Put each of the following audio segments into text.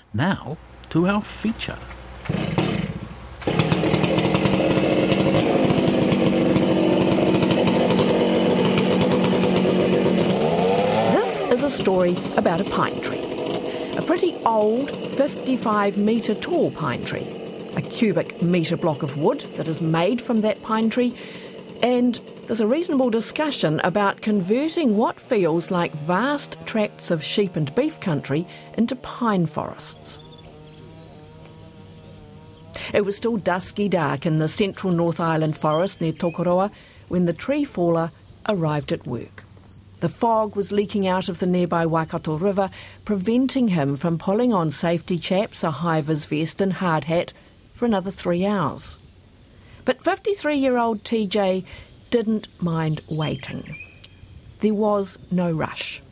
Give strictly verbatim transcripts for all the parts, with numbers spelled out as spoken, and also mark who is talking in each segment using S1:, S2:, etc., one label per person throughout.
S1: Now to our feature.
S2: This is a story about a pine tree. A pretty old, fifty-five metre tall pine tree. A cubic metre block of wood that is made from that pine tree. And there's a reasonable discussion about converting what feels like vast tracts of sheep and beef country into pine forests. It was still dusky dark in the central North Island forest near Tokoroa when the tree faller arrived at work. The fog was leaking out of the nearby Waikato River, preventing him from pulling on safety chaps, a high-vis vest and hard hat for another three hours. But fifty-three-year-old T J didn't mind waiting. There was no rush.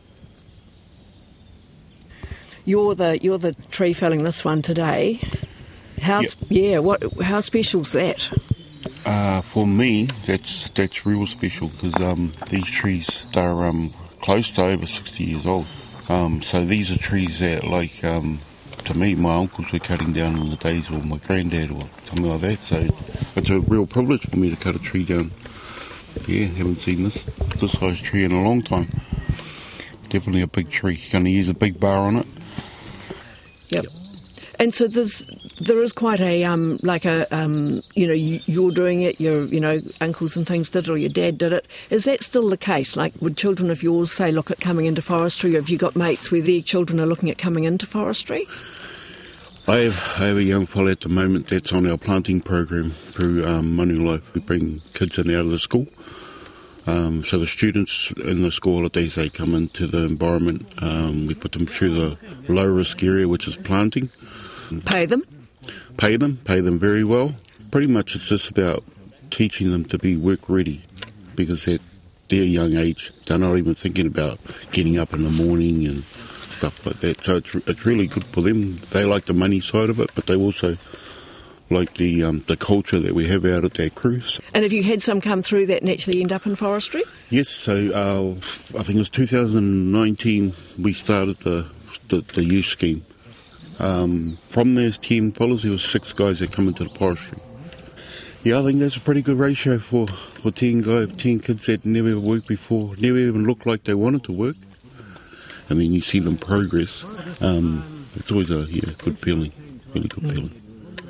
S2: You're the you're the tree felling this one today. How's
S3: Yep.
S2: yeah? What how special's that?
S3: Uh, for me, that's that's real special because um, these trees they're um, close to over sixty years old. Um, so these are trees that, like, um, to me, my uncles were cutting down in the days, or my granddad, or something like that. So it's a real privilege for me to cut a tree down. Yeah, haven't seen this this size tree in a long time. Definitely a big tree. Going to use a big bar on it.
S2: Yep. And so there's there is quite a um like a um you know you, you're doing it, your you know uncles and things did it, or your dad did it. Is that still the case? Like, would children of yours say look at coming into forestry, or have you got mates where their children are looking at coming into forestry?
S3: I have, I have a young fellow at the moment that's on our planting program through um, Manu Life. We bring kids in out of the school. Um, so the students in the school holidays, they come into the environment. Um, we put them through the low risk area, which is planting.
S2: Pay them?
S3: Pay them, pay them very well. Pretty much it's just about teaching them to be work ready, because at their young age, they're not even thinking about getting up in the morning and stuff like that. So it's, it's really good for them. They like the money side of it, but they also like the um, the culture that we have out at our cruise.
S2: And have you had some come through that and actually end up in forestry?
S3: Yes, so uh, I think it was two thousand nineteen we started the the, the youth scheme. Um, from those ten fellas, there was six guys that come into the forestry. Yeah, I think that's a pretty good ratio for, for ten guys, ten kids that never ever worked before, never even looked like they wanted to work. And then you see them progress. Um, it's always a yeah, good feeling, really good feeling.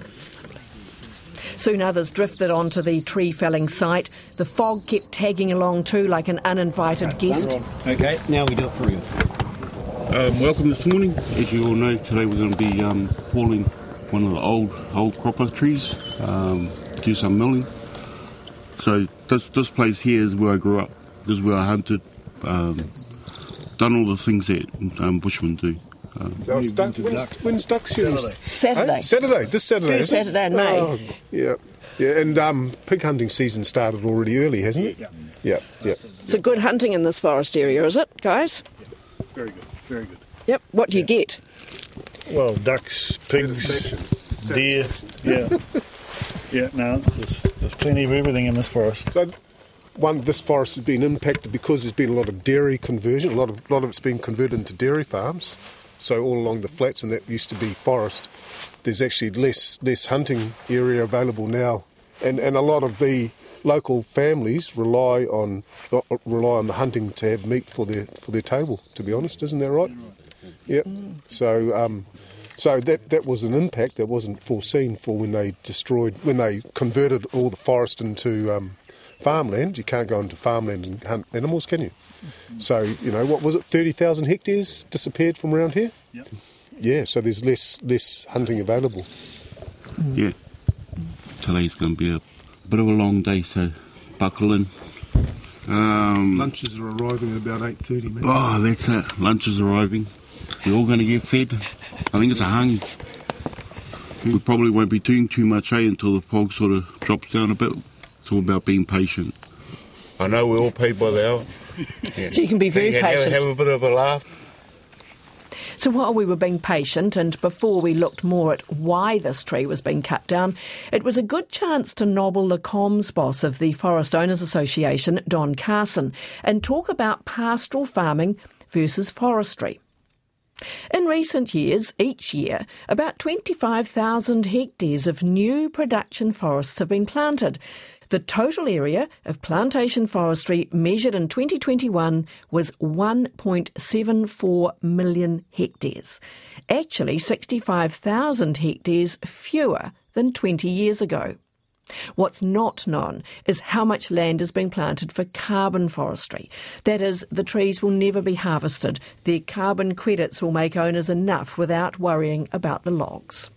S2: Soon others drifted onto the tree felling site. The fog kept tagging along too, like an uninvited guest.
S4: Okay, now we do it for real.
S3: Um, welcome this morning. As you all know, today we're going to be um, hauling one of the old old cropper trees, um, do some milling. So this this place here is where I grew up. This is where I hunted, um, done all the things that um, bushmen do. Um,
S5: No, it's duck, when's, when's duck series?
S2: Saturday.
S5: Hey? Saturday, this Saturday.
S2: First
S5: is it?
S2: Saturday in May.
S5: Oh, yeah, yeah, and um, pig hunting season started already early, hasn't it?
S4: Yeah.
S5: Yeah, yeah.
S2: So good hunting in this forest area, is it, guys?
S4: Very good, very good.
S2: Yep. What do you get?
S4: Well, ducks, pigs,
S5: Satisfaction.
S4: deer, yeah. Yeah, no, there's, there's plenty of everything in this forest.
S5: So, one, this forest has been impacted because there's been a lot of dairy conversion. A lot of, lot of it's been converted into dairy farms. So all along the flats, and that used to be forest, there's actually less less hunting area available now, and and a lot of the local families rely on rely on the hunting to have meat for their for their table. To be honest, isn't that right? Yep. So um, so that that was an impact that wasn't foreseen for when they destroyed when they converted all the forest into um, farmland. You can't go into farmland and hunt animals, can you? So, you know, what was it, thirty thousand hectares disappeared from around here?
S4: Yep.
S5: Yeah, so there's less less hunting available.
S3: Yeah. Today's going to be a bit of a long day, so buckle in. Um,
S5: Lunches are arriving at about eight thirty, maybe.
S3: oh, that's it. Lunch is arriving. We're all going to get fed. I think it's a hung. We probably won't be doing too much, eh, until the fog sort of drops down a bit. It's all about being patient. I know we're all paid by the hour. Yeah.
S2: So you can be very
S3: You can have-
S2: patient.
S3: Have a bit of a laugh.
S2: So while we were being patient, and before we looked more at why this tree was being cut down, it was a good chance to nobble the comms boss of the Forest Owners Association, Don Carson, and talk about pastoral farming versus forestry. In recent years, each year, about twenty-five thousand hectares of new production forests have been planted. The total area of plantation forestry measured in twenty twenty-one was one point seven four million hectares. Actually, sixty-five thousand hectares fewer than twenty years ago. What's not known is how much land is being planted for carbon forestry. That is, the trees will never be harvested. Their carbon credits will make owners enough without worrying about the logs.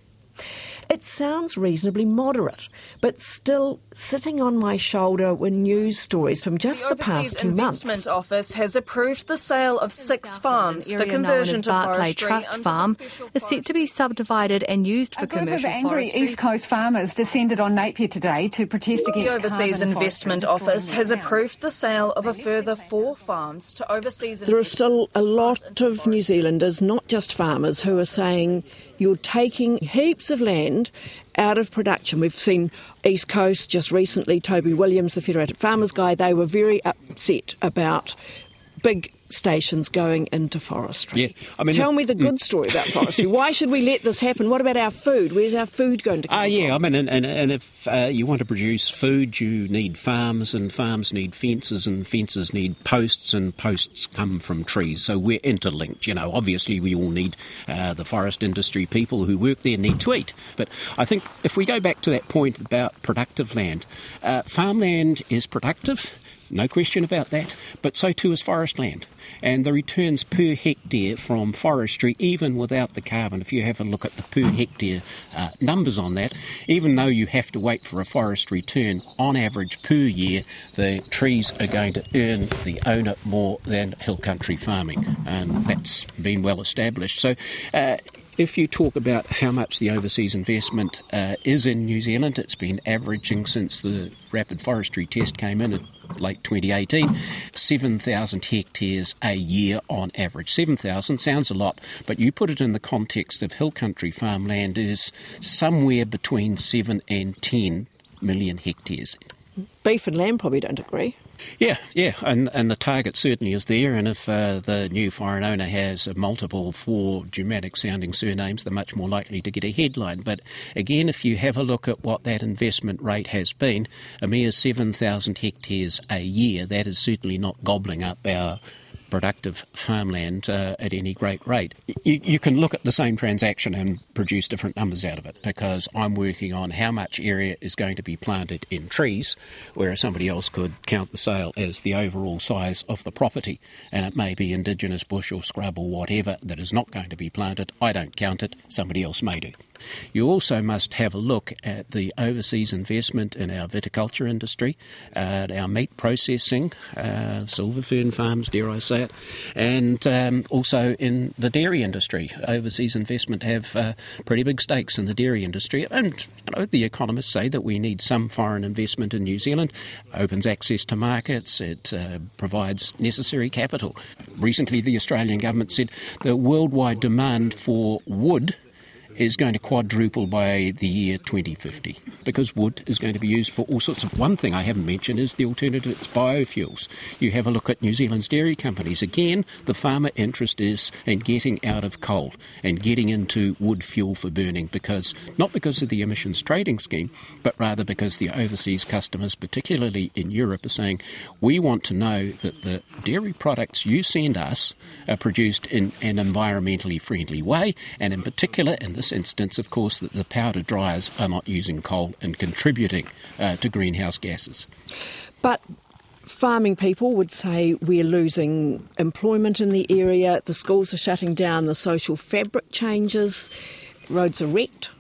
S2: It sounds reasonably moderate, but still sitting on my shoulder were news stories from just the, the past two months.
S6: The Overseas Investment Office has approved the sale of six farms for conversion to
S7: Barclay Trust Farm is set to be subdivided and used for commercial forestry.
S8: A group of angry East Coast farmers descended on Napier today to protest against
S6: the Overseas Investment Office has approved the sale of a further four farms to overseas.
S2: There are still a lot of New Zealanders, not just farmers, who are saying you're taking heaps of land out of production. We've seen East Coast just recently, Toby Williams, the Federated Farmers Guy, they were very upset about big stations going into forestry.
S9: Yeah, I mean,
S2: Tell me the good story about forestry. Why should we let this happen? What about our food? Where's our food going to come
S9: uh,
S2: from?
S9: Yeah, I mean, and, and, and if uh, you want to produce food, you need farms, and farms need fences, and fences need posts, and posts come from trees. So we're interlinked. You know, obviously we all need uh, the forest industry. People who work there need to eat. But I think if we go back to that point about productive land, uh, farmland is productive. No question about that, but so too is forest land. And the returns per hectare from forestry, even without the carbon, if you have a look at the per hectare uh, numbers on that, even though you have to wait for a forest return, on average per year, the trees are going to earn the owner more than hill country farming. And that's been well established. So uh, if you talk about how much the overseas investment uh, is in New Zealand, it's been averaging since the rapid forestry test came in at late twenty eighteen, seven thousand hectares a year on average. seven thousand sounds a lot, but you put it in the context of hill country farmland is somewhere between seven and ten million hectares.
S2: Beef and lamb probably don't agree.
S9: Yeah, yeah, and, and the target certainly is there, and if uh, the new foreign owner has a multiple four dramatic-sounding surnames, they're much more likely to get a headline. But again, if you have a look at what that investment rate has been, a mere seven thousand hectares a year, that is certainly not gobbling up our productive farmland uh, at any great rate. You, you can look at the same transaction and produce different numbers out of it, because I'm working on how much area is going to be planted in trees, whereas somebody else could count the sale as the overall size of the property, and it may be indigenous bush or scrub or whatever that is not going to be planted. I don't count it, somebody else may do. You also must have a look at the overseas investment in our viticulture industry, uh, our meat processing, uh, silver fern farms, dare I say it, and um, also in the dairy industry. Overseas investment have uh, pretty big stakes in the dairy industry, and you know, the economists say that we need some foreign investment in New Zealand. Opens access to markets, it uh, provides necessary capital. Recently, the Australian government said the worldwide demand for wood is going to quadruple by the year twenty fifty, because wood is going to be used for all sorts of... One thing I haven't mentioned is the alternative, it's biofuels. You have a look at New Zealand's dairy companies. Again, the farmer interest is in getting out of coal and getting into wood fuel for burning, because not because of the emissions trading scheme, but rather because the overseas customers, particularly in Europe, are saying, we want to know that the dairy products you send us are produced in an environmentally friendly way, and in particular, in this instance, of course, that the powder dryers are not using coal and contributing uh, to greenhouse gases.
S2: But farming people would say we're losing employment in the area, the schools are shutting down, the social fabric changes, roads are wrecked.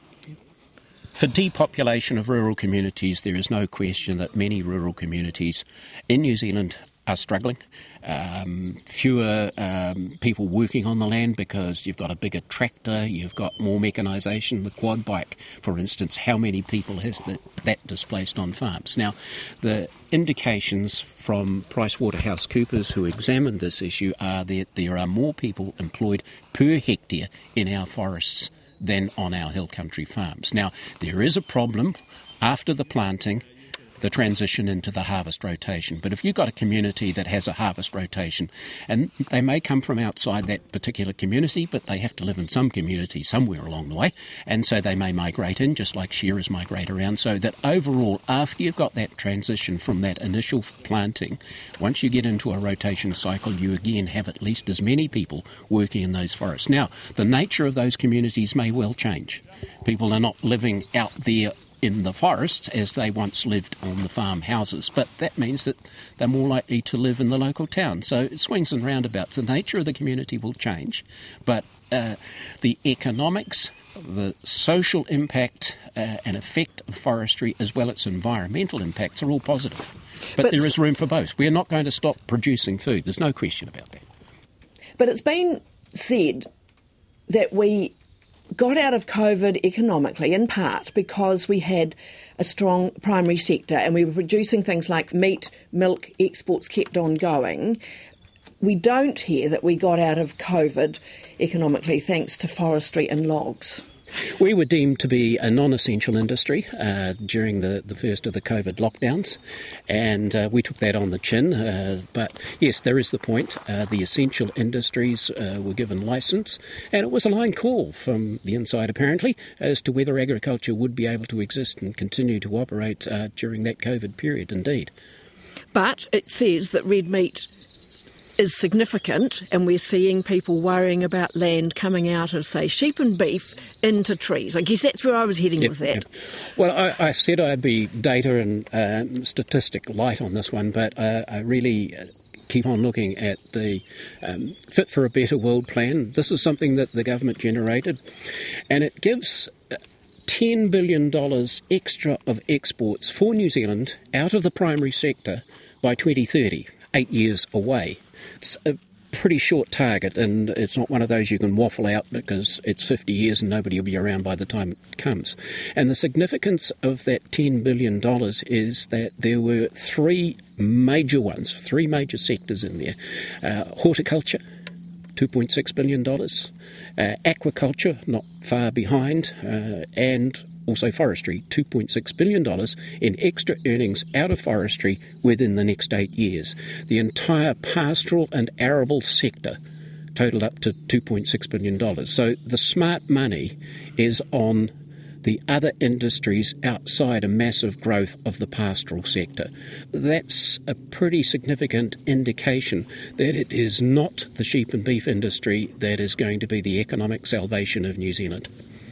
S9: For depopulation of rural communities, there is no question that many rural communities in New Zealand are struggling. Um, fewer um, people working on the land because you've got a bigger tractor, you've got more mechanisation. The quad bike, for instance, how many people has the, that displaced on farms? Now, the indications from PricewaterhouseCoopers, who examined this issue, are that there are more people employed per hectare in our forests than on our hill country farms. Now, there is a problem after the planting the transition into the harvest rotation. But if you've got a community that has a harvest rotation, and they may come from outside that particular community, but they have to live in some community somewhere along the way, and so they may migrate in, just like shearers migrate around, so that overall, after you've got that transition from that initial planting, once you get into a rotation cycle, you again have at least as many people working in those forests. Now, the nature of those communities may well change. People are not living out there in the forests as they once lived on the farmhouses, but that means that they're more likely to live in the local town. So it swings and roundabouts. The nature of the community will change, but uh, the economics, the social impact uh, and effect of forestry, as well as environmental impacts, are all positive. But, but there is room for both. We're not going to stop producing food. There's no question about that.
S2: But it's been said that we got out of COVID economically in part because we had a strong primary sector and we were producing things like meat, milk, exports kept on going. We don't hear that we got out of COVID economically thanks to forestry and logs.
S9: We were deemed to be a non-essential industry uh, during the, the first of the COVID lockdowns, and uh, we took that on the chin. Uh, but yes, there is the point. Uh, the essential industries uh, were given licence, and it was a line call from the inside, apparently, as to whether agriculture would be able to exist and continue to operate uh, during that COVID period, indeed.
S2: But it says that red meat is significant, and we're seeing people worrying about land coming out of, say, sheep and beef into trees. I guess that's where I was heading
S9: yep,
S2: with that.
S9: Yep. Well, I, I said I'd be data and uh, statistic light on this one, but uh, I really uh, keep on looking at the um, Fit for a Better World plan. This is something that the government generated, and it gives ten billion dollars extra of exports for New Zealand out of the primary sector by twenty thirty, eight years away. It's a pretty short target, and it's not one of those you can waffle out because it's fifty years and nobody will be around by the time it comes. And the significance of that ten billion dollars is that there were three major ones, three major sectors in there. Uh, horticulture, two point six billion dollars, uh, aquaculture, not far behind, uh, and also forestry, two point six billion dollars in extra earnings out of forestry within the next eight years. The entire pastoral and arable sector totalled up to two point six billion dollars. So the smart money is on the other industries outside a massive growth of the pastoral sector. That's a pretty significant indication that it is not the sheep and beef industry that is going to be the economic salvation of New Zealand.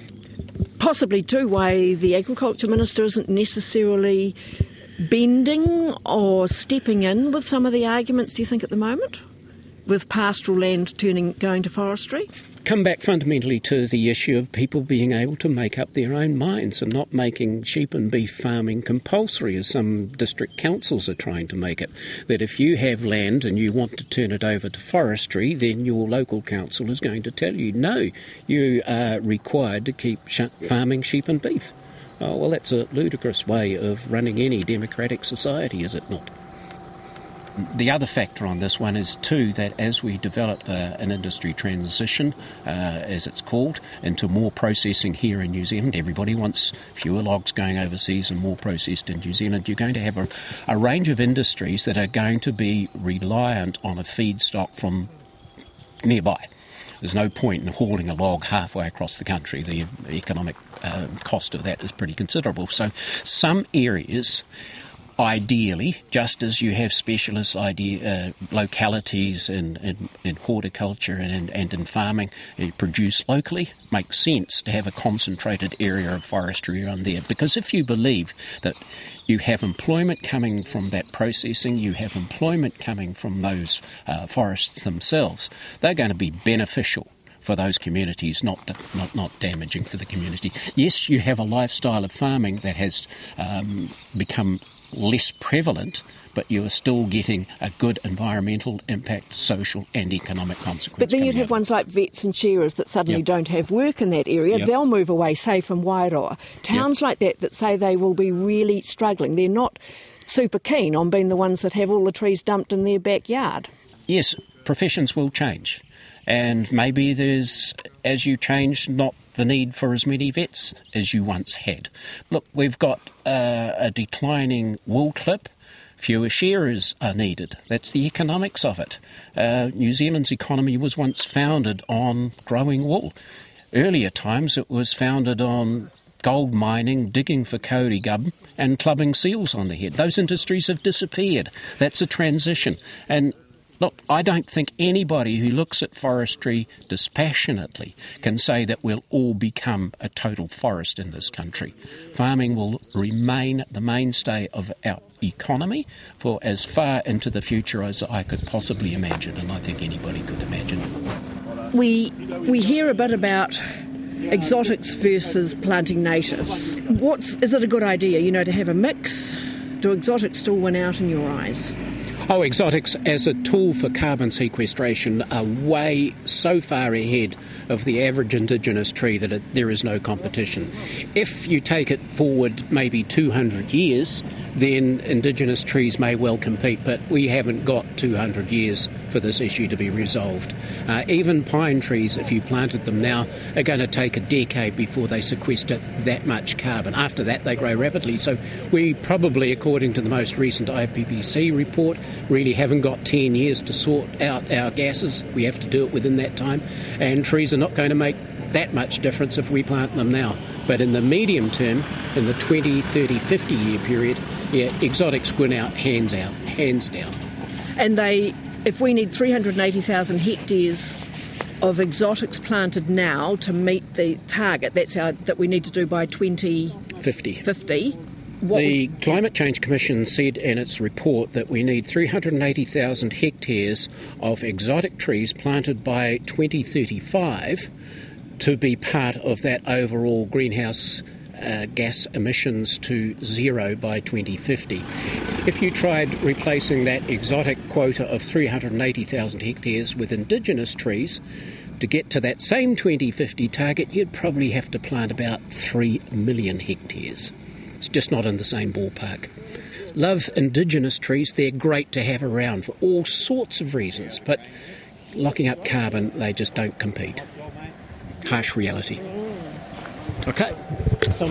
S2: Possibly, too, why the Agriculture Minister isn't necessarily bending or stepping in with some of the arguments, do you think, at the moment, with pastoral land turning going to forestry?
S9: Come back fundamentally to the issue of people being able to make up their own minds and not making sheep and beef farming compulsory, as some district councils are trying to make it. That if you have land and you want to turn it over to forestry, then your local council is going to tell you, no, you are required to keep sh- farming sheep and beef. Oh, well, that's a ludicrous way of running any democratic society, is it not? The other factor on this one is, too, that as we develop uh, an industry transition, uh, as it's called, into more processing here in New Zealand, everybody wants fewer logs going overseas and more processed in New Zealand, you're going to have a, a range of industries that are going to be reliant on a feedstock from nearby. There's no point in hauling a log halfway across the country. The economic uh, cost of that is pretty considerable. So some areas, ideally, just as you have specialist idea, uh, localities in, in, in horticulture and, and in farming uh, produce locally, makes sense to have a concentrated area of forestry around there. Because if you believe that you have employment coming from that processing, you have employment coming from those uh, forests themselves, they're going to be beneficial for those communities, not, not not damaging for the community. Yes, you have a lifestyle of farming that has um, become less prevalent, but you are still getting a good environmental impact, social and economic consequence.
S2: But then you'd have
S9: out.
S2: ones like vets and shearers that suddenly
S9: Yep.
S2: don't have work in that area.
S9: Yep.
S2: They'll move away, say, from Wairoa. Towns
S9: Yep.
S2: like that that say they will be really struggling. They're not super keen on being the ones that have all the trees dumped in their backyard.
S9: Yes, professions will change. And maybe there's, as you change, not the need for as many vets as you once had. Look, we've got uh, a declining wool clip. Fewer shearers are needed. That's the economics of it. Uh, New Zealand's economy was once founded on growing wool. Earlier times it was founded on gold mining, digging for kauri gum and clubbing seals on the head. Those industries have disappeared. That's a transition. And look, I don't think anybody who looks at forestry dispassionately can say that we'll all become a total forest in this country. Farming will remain the mainstay of our economy for as far into the future as I could possibly imagine, and I think anybody could imagine.
S2: We we hear a bit about exotics versus planting natives. What's is it a good idea, you know, to have a mix? Do exotics still win out in your eyes?
S9: Oh, exotics as a tool for carbon sequestration are way so far ahead of the average indigenous tree that it, there is no competition. If you take it forward maybe two hundred years, then indigenous trees may well compete, but we haven't got two hundred years for this issue to be resolved. Uh, even pine trees, if you planted them now, are going to take a decade before they sequester that much carbon. After that, they grow rapidly. So we probably, according to the most recent I P C C report, really haven't got ten years to sort out our gases. We have to do it within that time, and trees are not going to make that much difference if we plant them now. But in the medium term, in the twenty, thirty, fifty year period, yeah, exotics win out, hands out, hands down.
S2: And they, if we need three hundred eighty thousand hectares of exotics planted now to meet the target, that's our, that we need to do by twenty fifty. fifty. What
S9: the
S2: would...
S9: Climate Change Commission said in its report that we need three hundred eighty thousand hectares of exotic trees planted by twenty thirty-five to be part of that overall greenhouse uh, gas emissions to zero by twenty fifty. If you tried replacing that exotic quota of three hundred eighty thousand hectares with indigenous trees, to get to that same twenty fifty target, you'd probably have to plant about three million hectares. It's just not in the same ballpark. Love indigenous trees. They're great to have around for all sorts of reasons, but locking up carbon, they just don't compete. Harsh reality. Okay. So,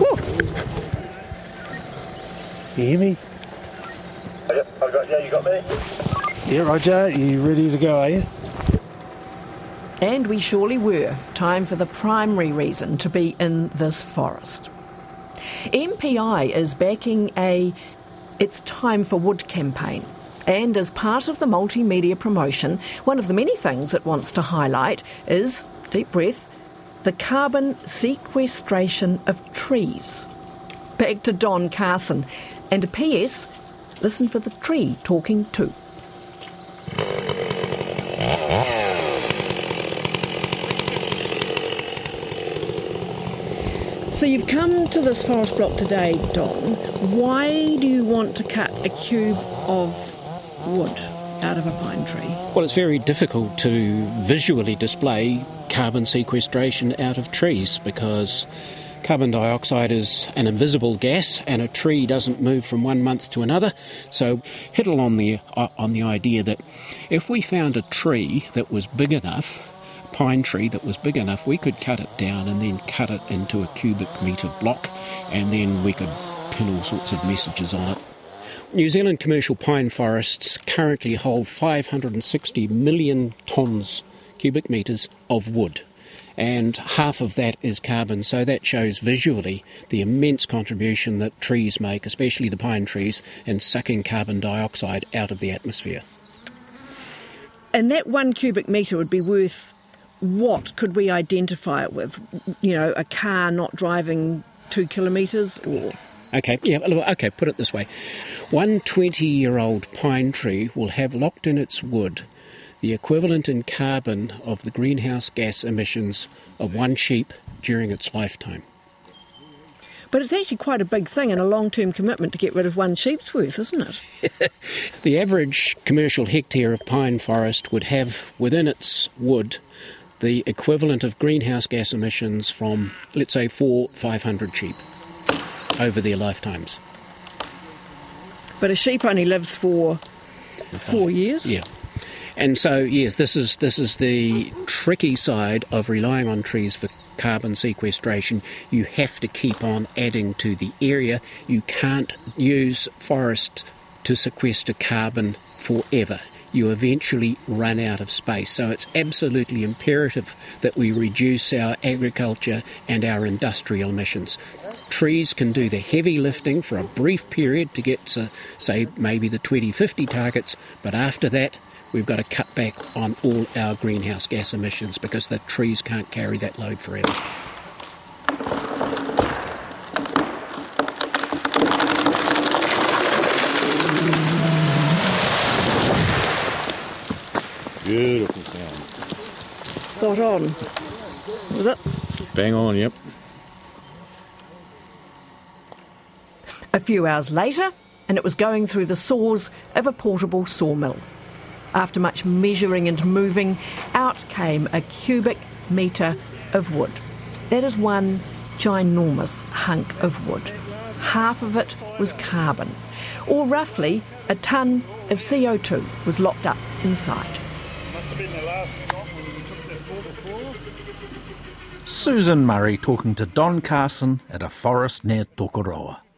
S4: you hear me?
S10: Yep, I got you. You got me?
S4: Yeah, Roger. You ready to go, are you?
S2: And we surely were. Time for the primary reason to be in this forest. M P I is backing a It's Time for Wood campaign. And as part of the multimedia promotion, one of the many things it wants to highlight is, deep breath, the carbon sequestration of trees. Back to Don Carson. And a P S, listen for the tree talking too. So you've come to this forest block today, Don. Why do you want to cut a cube of wood out of a pine tree?
S9: Well, it's very difficult to visually display carbon sequestration out of trees because carbon dioxide is an invisible gas and a tree doesn't move from one month to another. So hittle on the, uh, on the idea that if we found a tree that was big enough, pine tree that was big enough, we could cut it down and then cut it into a cubic metre block, and then we could pin all sorts of messages on it. New Zealand commercial pine forests currently hold five hundred sixty million tonnes cubic metres of wood, and half of that is carbon, so that shows visually the immense contribution that trees make, especially the pine trees, in sucking carbon dioxide out of the atmosphere.
S2: And that one cubic metre would be worth, what could we identify it with? You know, a car not driving two kilometres or...
S9: Okay, yeah, okay, put it this way. One twenty-year-old pine tree will have locked in its wood the equivalent in carbon of the greenhouse gas emissions of one sheep during its lifetime.
S2: But it's actually quite a big thing and a long-term commitment to get rid of one sheep's worth, isn't it?
S9: The average commercial hectare of pine forest would have within its wood the equivalent of greenhouse gas emissions from, let's say, four, five hundred sheep over their lifetimes.
S2: But a sheep only lives for four years?
S9: Yeah. And so, yes, this is this is the tricky side of relying on trees for carbon sequestration, you have to keep on adding to the area. You can't use forest to sequester carbon forever. You eventually run out of space. So it's absolutely imperative that we reduce our agriculture and our industrial emissions. Trees can do the heavy lifting for a brief period to get to, say, maybe the twenty fifty targets, but after that, we've got to cut back on all our greenhouse gas emissions because the trees can't carry that load forever.
S11: Beautiful sound.
S2: Spot on. Was it?
S11: Bang on, yep.
S2: A few hours later, and it was going through the saws of a portable sawmill. After much measuring and moving, out came a cubic metre of wood. That is one ginormous hunk of wood. Half of it was carbon, or roughly a tonne of C O two was locked up inside.
S1: Susan Murray talking to Don Carson at a forest near Tokoroa.